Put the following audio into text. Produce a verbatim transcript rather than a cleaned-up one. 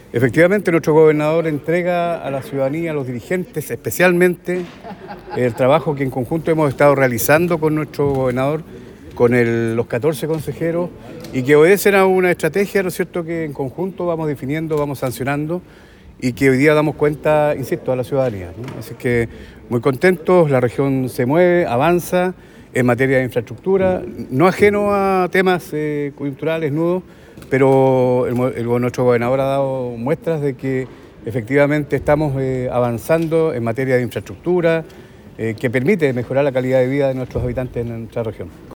Efectivamente, nuestro gobernador entrega a la ciudadanía, a los dirigentes especialmente, el trabajo que en conjunto hemos estado realizando con nuestro gobernador, con el- los catorce consejeros, y que obedecen a una estrategia, ¿no es cierto?, que en conjunto vamos definiendo, vamos sancionando, y que hoy día damos cuenta, insisto, a la ciudadanía, ¿no? Así que muy contentos, la región se mueve, avanza en materia de infraestructura, no ajeno a temas eh, coyunturales, nudos, pero el, mo- el- nuestro gobernador ha dado muestras de que efectivamente estamos eh, avanzando en materia de infraestructura, eh, que permite mejorar la calidad de vida de nuestros habitantes en nuestra región.